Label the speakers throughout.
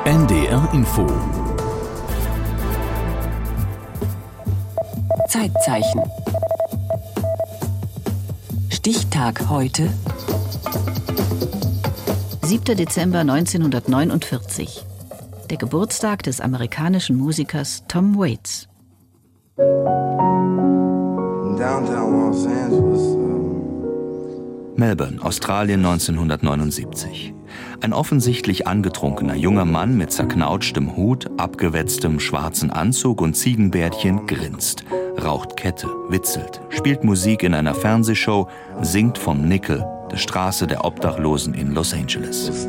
Speaker 1: NDR Info.
Speaker 2: Zeitzeichen. Stichtag heute.
Speaker 3: 7. Dezember 1949. Der Geburtstag des amerikanischen Musikers Tom Waits.
Speaker 4: Melbourne, Australien 1979. Ein offensichtlich angetrunkener junger Mann mit zerknautschtem Hut, abgewetztem schwarzen Anzug und Ziegenbärtchen grinst, raucht Kette, witzelt, spielt Musik in einer Fernsehshow, singt vom Nickel, der Straße der Obdachlosen in Los Angeles.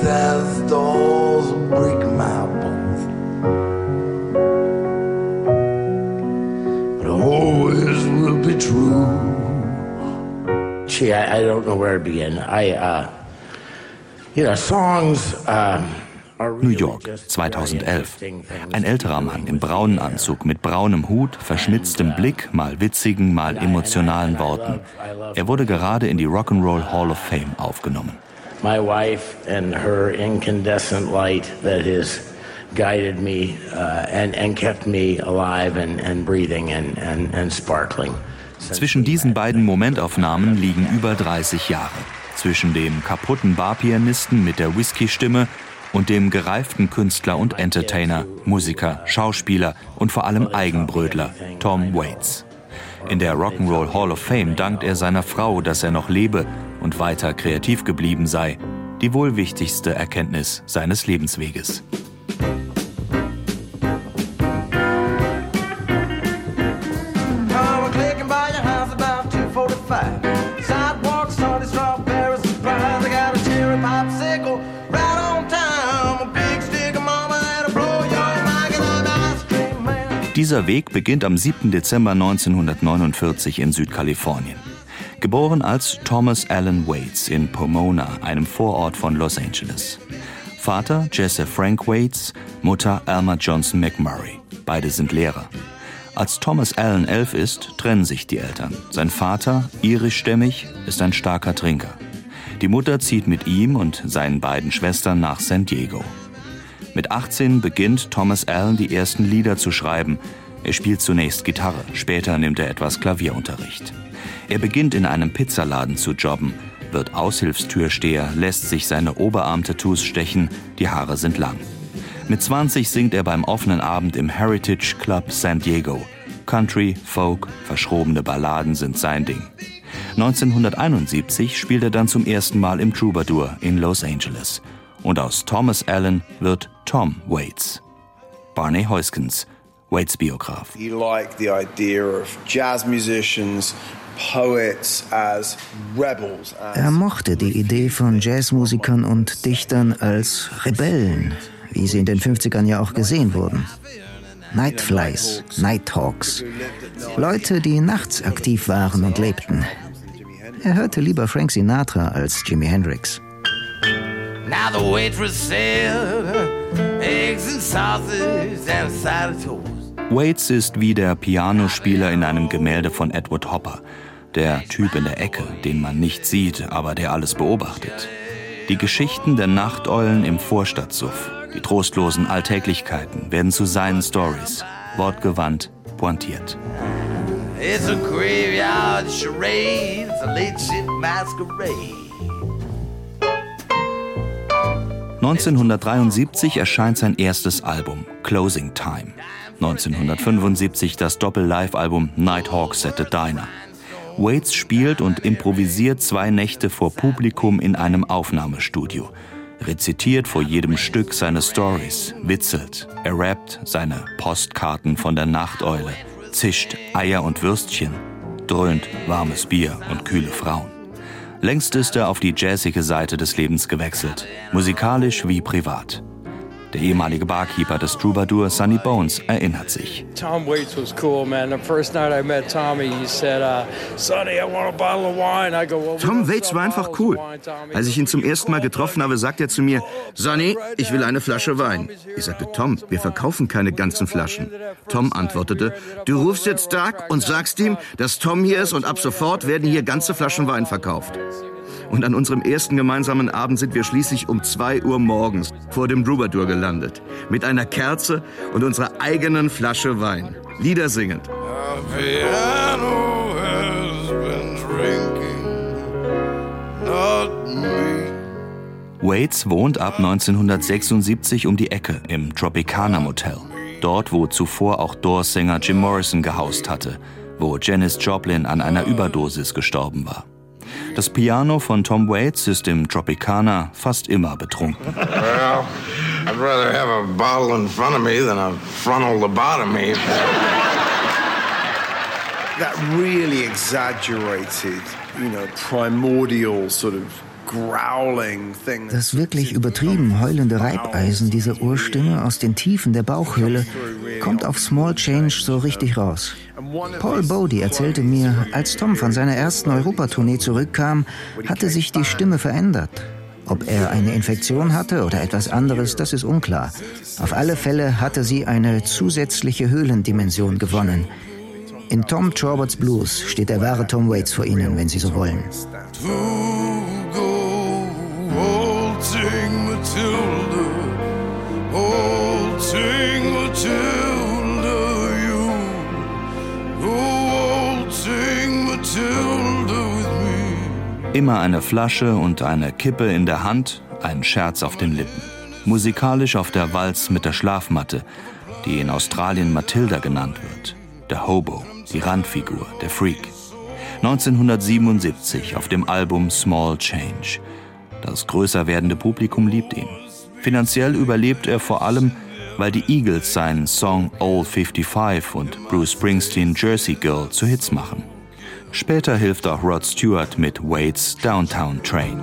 Speaker 5: Gee, I don't know where to begin.
Speaker 4: New York, 2011. Ein älterer Mann im braunen Anzug mit braunem Hut, verschmitztem Blick, mal witzigen, mal emotionalen Worten. Er wurde gerade in die Rock'n'Roll Hall of Fame aufgenommen.
Speaker 5: My wife and her incandescent light that has guided me and kept me alive and breathing and sparkling.
Speaker 4: Zwischen diesen beiden Momentaufnahmen liegen über 30 Jahre. Zwischen dem kaputten Barpianisten mit der Whisky-Stimme und dem gereiften Künstler und Entertainer, Musiker, Schauspieler und vor allem Eigenbrötler, Tom Waits. In der Rock'n'Roll Hall of Fame dankt er seiner Frau, dass er noch lebe und weiter kreativ geblieben sei. Die wohl wichtigste Erkenntnis seines Lebensweges. Dieser Weg beginnt am 7. Dezember 1949 in Südkalifornien. Geboren als Thomas Alan Waits in Pomona, einem Vorort von Los Angeles. Vater Jesse Frank Waits, Mutter Alma Johnson McMurray. Beide sind Lehrer. Als Thomas Alan 11 ist, trennen sich die Eltern. Sein Vater, irischstämmig, ist ein starker Trinker. Die Mutter zieht mit ihm und seinen beiden Schwestern nach San Diego. Mit 18 beginnt Thomas Alan die ersten Lieder zu schreiben. Er spielt zunächst Gitarre, später nimmt er etwas Klavierunterricht. Er beginnt in einem Pizzaladen zu jobben, wird Aushilfstürsteher, lässt sich seine Oberarm-Tattoos stechen, die Haare sind lang. Mit 20 singt er beim offenen Abend im Heritage Club San Diego. Country, Folk, verschrobene Balladen sind sein Ding. 1971 spielt er dann zum ersten Mal im Troubadour in Los Angeles. Und aus Thomas Alan wird Tom Waits. Barney Heuskens, Waits Biograf.
Speaker 6: He liked the idea of jazz musicians, poets as rebels.
Speaker 7: Er mochte die Idee von Jazzmusikern und Dichtern als Rebellen, wie sie in den 50ern ja auch gesehen wurden. Nightflies, Nighthawks, Leute, die nachts aktiv waren und lebten. Er hörte lieber Frank Sinatra als Jimi Hendrix.
Speaker 8: Now the waitress said, eggs and sausages and a side of toast.
Speaker 4: Waits ist wie der Pianospieler in einem Gemälde von Edward Hopper. Der Typ in der Ecke, den man nicht sieht, aber der alles beobachtet. Die Geschichten der Nachteulen im Vorstadtsuff, die trostlosen Alltäglichkeiten werden zu seinen Stories. Wortgewandt, pointiert.
Speaker 8: It's a graveyard charade, it's a late shit masquerade.
Speaker 4: 1973 erscheint sein erstes Album, Closing Time. 1975 das Doppel-Live-Album Nighthawks at the Diner. Waits spielt und improvisiert 2 Nächte vor Publikum in einem Aufnahmestudio. Rezitiert vor jedem Stück seine Stories, witzelt, er rappt seine Postkarten von der Nachteule, zischt Eier und Würstchen, dröhnt warmes Bier und kühle Frauen. Längst ist er auf die jazzige Seite des Lebens gewechselt, musikalisch wie privat. Der ehemalige Barkeeper des Troubadour, Sonny Bones, erinnert sich.
Speaker 9: Tom Waits was cool, man. The first night I met Tommy, he said, Sonny, I want a bottle of wine. I go, well,
Speaker 10: Tom Waits war einfach cool. Als ich ihn zum ersten Mal getroffen habe, sagt er zu mir, Sonny, ich will eine Flasche Wein. Ich sagte, Tom, wir verkaufen keine ganzen Flaschen. Tom antwortete, du rufst jetzt Doug und sagst ihm, dass Tom hier ist und ab sofort werden hier ganze Flaschen Wein verkauft. Und an unserem ersten gemeinsamen Abend sind wir schließlich um 2 Uhr morgens vor dem Troubadour gelandet. Mit einer Kerze und unserer eigenen Flasche Wein. Lieder singend.
Speaker 4: Waits wohnt ab 1976 um die Ecke im Tropicana Motel. Dort, wo zuvor auch Doors-Sänger Jim Morrison gehaust hatte, wo Janis Joplin an einer Überdosis gestorben war. Das Piano von Tom Waits ist im Tropicana fast immer betrunken.
Speaker 8: Well, I'd rather have a bottle in front of me than a frontal lobotomy.
Speaker 6: That really exaggerated, primordial sort of growling thing.
Speaker 7: Das wirklich übertrieben heulende Reibeisen dieser Urstimme aus den Tiefen der Bauchhöhle kommt auf Small Change so richtig raus. Paul Bodie erzählte mir, als Tom von seiner ersten Europatournee zurückkam, hatte sich die Stimme verändert. Ob er eine Infektion hatte oder etwas anderes, das ist unklar. Auf alle Fälle hatte sie eine zusätzliche Höhlendimension gewonnen. In Tom Chorbots Blues steht der wahre Tom Waits vor Ihnen, wenn Sie so wollen.
Speaker 4: Immer eine Flasche und eine Kippe in der Hand, ein Scherz auf den Lippen. Musikalisch auf der Walz mit der Schlafmatte, die in Australien Matilda genannt wird. Der Hobo, die Randfigur, der Freak. 1977 auf dem Album Small Change. Das größer werdende Publikum liebt ihn. Finanziell überlebt er vor allem, weil die Eagles seinen Song Old 55 und Bruce Springsteen Jersey Girl zu Hits machen. Später hilft auch Rod Stewart mit Waits' Downtown Train.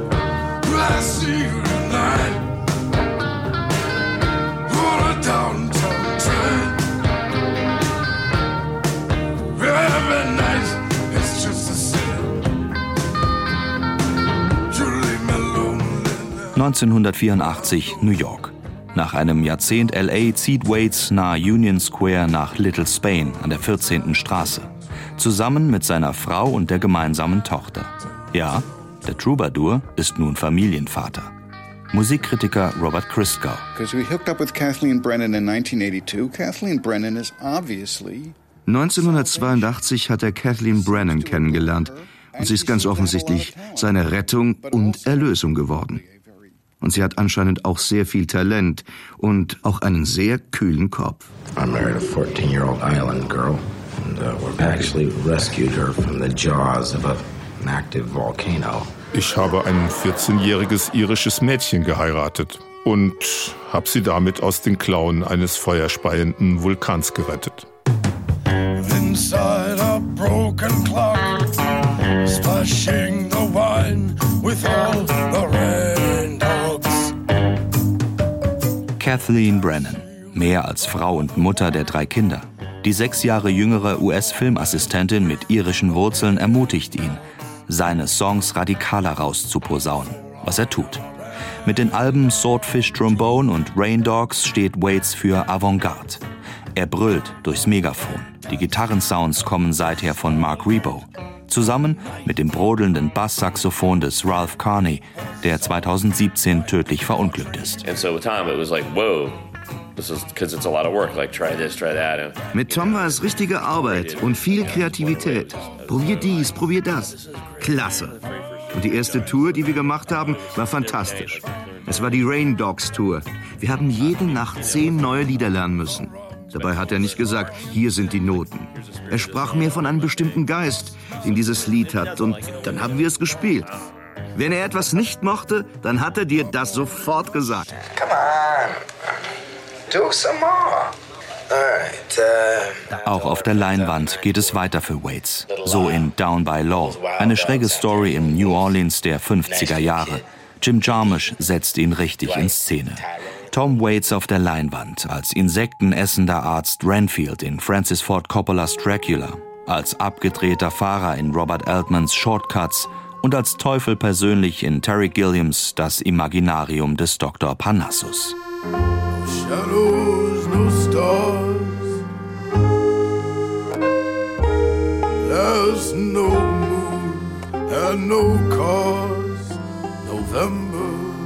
Speaker 4: 1984, New York. Nach einem Jahrzehnt L.A. zieht Waits nahe Union Square nach Little Spain an der 14. Straße. Zusammen mit seiner Frau und der gemeinsamen Tochter. Ja, der Troubadour ist nun Familienvater. Musikkritiker Robert Christgau.
Speaker 1: Because we hooked up with Kathleen Brennan in 1982. Kathleen Brennan is obviously
Speaker 10: 1982 hat er Kathleen Brennan kennengelernt und sie ist ganz offensichtlich seine Rettung und Erlösung geworden. Und sie hat anscheinend auch sehr viel Talent und auch einen sehr kühlen Kopf.
Speaker 5: I married a 14-year-old island girl and we actually rescued her from the jaws of an active volcano.
Speaker 11: Ich habe ein 14-jähriges irisches Mädchen geheiratet und habe sie damit aus den Klauen eines feuerspeienden Vulkans gerettet.
Speaker 12: Inside a broken clock, splashing the wine with all the rain dogs.
Speaker 4: Kathleen Brennan, mehr als Frau und Mutter der 3 Kinder. Die 6 Jahre jüngere US-Filmassistentin mit irischen Wurzeln ermutigt ihn, seine Songs radikaler rauszuposaunen, was er tut. Mit den Alben Swordfish Trombone und Rain Dogs steht Waits für Avantgarde. Er brüllt durchs Megafon. Die Gitarrensounds kommen seither von Mark Ribot. Zusammen mit dem brodelnden Basssaxophon des Ralph Carney, der 2017 tödlich verunglückt ist.
Speaker 10: Mit Tom war es richtige Arbeit und viel Kreativität. Probier dies, probier das. Klasse. Und die erste Tour, die wir gemacht haben, war fantastisch. Es war die Rain Dogs Tour. Wir haben jede Nacht 10 neue Lieder lernen müssen. Dabei hat er nicht gesagt, hier sind die Noten. Er sprach mehr von einem bestimmten Geist, den dieses Lied hat. Und dann haben wir es gespielt. Wenn er etwas nicht mochte, dann hat er dir das sofort gesagt.
Speaker 5: Come on, do some more.
Speaker 4: Auch auf der Leinwand geht es weiter für Waits. So in Down by Law, eine schräge Story im New Orleans der 50er Jahre. Jim Jarmusch setzt ihn richtig in Szene. Tom Waits auf der Leinwand, als insektenessender Arzt Renfield in Francis Ford Coppolas Dracula, als abgedrehter Fahrer in Robert Altmans Shortcuts und als Teufel persönlich in Terry Gilliams Das Imaginarium des Dr. Parnassus.
Speaker 12: Shadows, no stars. There's no moon and no cause November.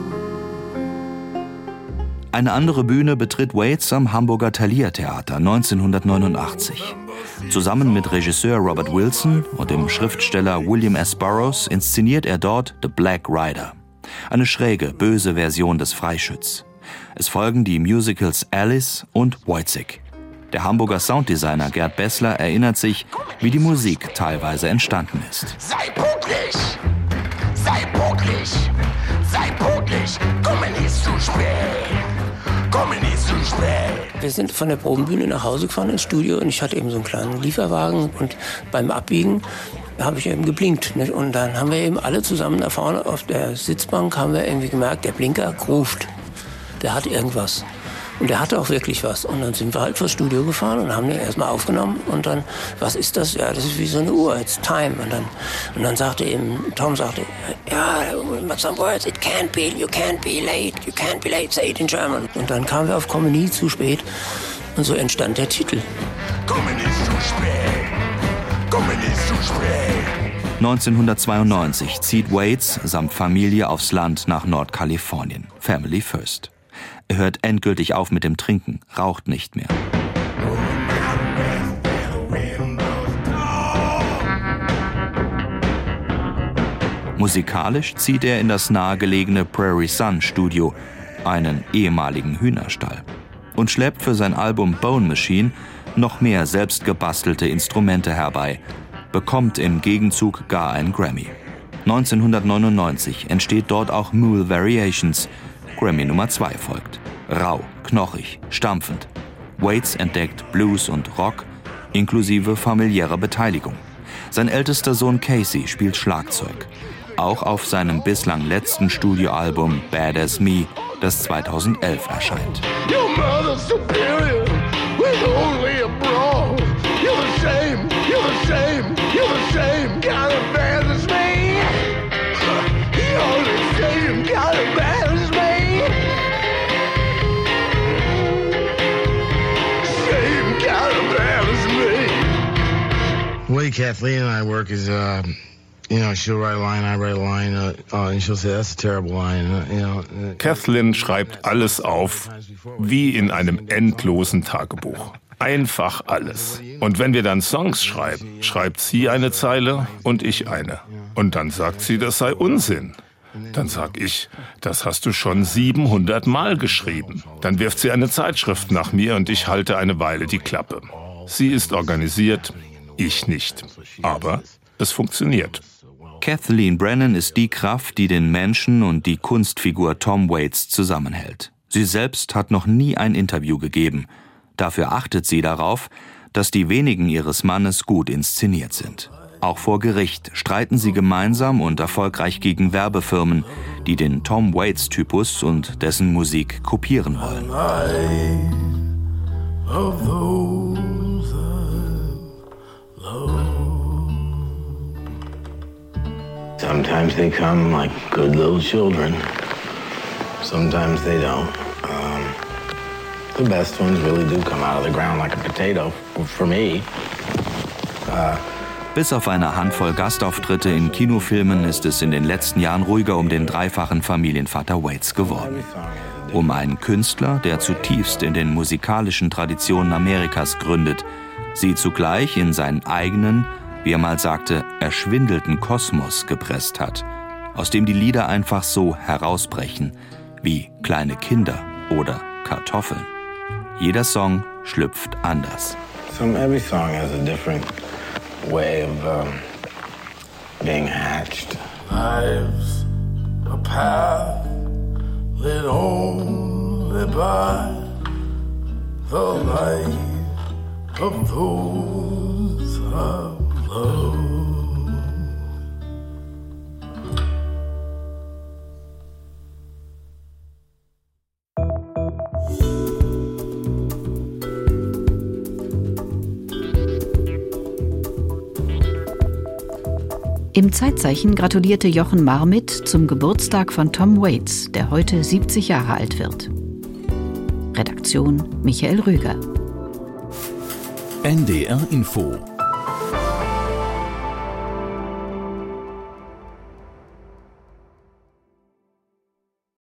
Speaker 4: Eine andere Bühne betritt Waits am Hamburger Thalia-Theater 1989. Zusammen mit Regisseur Robert Wilson und dem Schriftsteller William S. Burroughs inszeniert er dort The Black Rider. Eine schräge, böse Version des Freischütz. Es folgen die Musicals Alice und Wojciech. Der Hamburger Sounddesigner Gerd Bessler erinnert sich, wie die Musik teilweise entstanden ist.
Speaker 8: Sei pünktlich! Sei pünktlich! Sei pünktlich! Komme nicht zu spät! Komme nicht zu spät!
Speaker 13: Wir sind von der Probenbühne nach Hause gefahren ins Studio und ich hatte eben so einen kleinen Lieferwagen und beim Abbiegen habe ich eben geblinkt. Nicht? Und dann haben wir eben alle zusammen da vorne auf der Sitzbank haben wir irgendwie gemerkt, der Blinker ruft. Der hat irgendwas. Und der hatte auch wirklich was. Und dann sind wir halt vors Studio gefahren und haben den erstmal aufgenommen. Und dann, was ist das? Ja, das ist wie so eine Uhr, it's time. Und dann sagte eben, Tom sagte, ja, some words, it can't be, you can't be late, say it in German. Und dann kamen wir auf Komme nie zu spät. Und so entstand der Titel.
Speaker 8: Komme nicht zu spät, komme nicht zu spät.
Speaker 4: 1992 zieht Waits samt Familie aufs Land nach Nordkalifornien. Family first. Er hört endgültig auf mit dem Trinken, raucht nicht mehr. Musikalisch zieht er in das nahegelegene Prairie Sun Studio, einen ehemaligen Hühnerstall, und schleppt für sein Album Bone Machine noch mehr selbstgebastelte Instrumente herbei, bekommt im Gegenzug gar einen Grammy. 1999 entsteht dort auch Mule Variations. Grammy Nummer 2 folgt. Rau, knochig, stampfend. Waits entdeckt Blues und Rock, inklusive familiärer Beteiligung. Sein ältester Sohn Casey spielt Schlagzeug. Auch auf seinem bislang letzten Studioalbum Bad As Me, das 2011 erscheint.
Speaker 8: Your mother's superior with only a brawl. You're the same, you're the same, you're the same kind of bad as me. You're the same kind of bad as me. Same kind of bad as me.
Speaker 14: The way Kathleen and I work is, she'll write a line, I write a line, and she'll say, that's a terrible line.
Speaker 11: Kathleen schreibt alles auf, wie in einem endlosen Tagebuch. Einfach alles. Und wenn wir dann Songs schreiben, schreibt sie eine Zeile und ich eine. Und dann sagt sie, das sei Unsinn. Dann sag ich, das hast du schon 700 Mal geschrieben. Dann wirft sie eine Zeitschrift nach mir und ich halte eine Weile die Klappe. Sie ist organisiert, ich nicht. Aber es funktioniert.
Speaker 4: Kathleen Brennan ist die Kraft, die den Menschen und die Kunstfigur Tom Waits zusammenhält. Sie selbst hat noch nie ein Interview gegeben. Dafür achtet sie darauf, dass die wenigen ihres Mannes gut inszeniert sind. Auch vor Gericht streiten sie gemeinsam und erfolgreich gegen Werbefirmen, die den Tom Waits-Typus und dessen Musik kopieren wollen.
Speaker 5: Sometimes they come like good little children. Sometimes they don't. The best ones really do come out of the ground like a potato, for me.
Speaker 4: Bis auf eine Handvoll Gastauftritte in Kinofilmen ist es in den letzten Jahren ruhiger um den dreifachen Familienvater Waits geworden. Um einen Künstler, der zutiefst in den musikalischen Traditionen Amerikas gründet, sie zugleich in seinen eigenen, wie er mal sagte, erschwindelten Kosmos gepresst hat, aus dem die Lieder einfach so herausbrechen, wie kleine Kinder oder Kartoffeln. Jeder Song schlüpft anders.
Speaker 5: Every song has a different way of being hatched.
Speaker 12: Life's a path lit only by the light of those I love.
Speaker 3: Im Zeitzeichen gratulierte Jochen Marmit zum Geburtstag von Tom Waits, der heute 70 Jahre alt wird. Redaktion Michael Rüger.
Speaker 15: NDR Info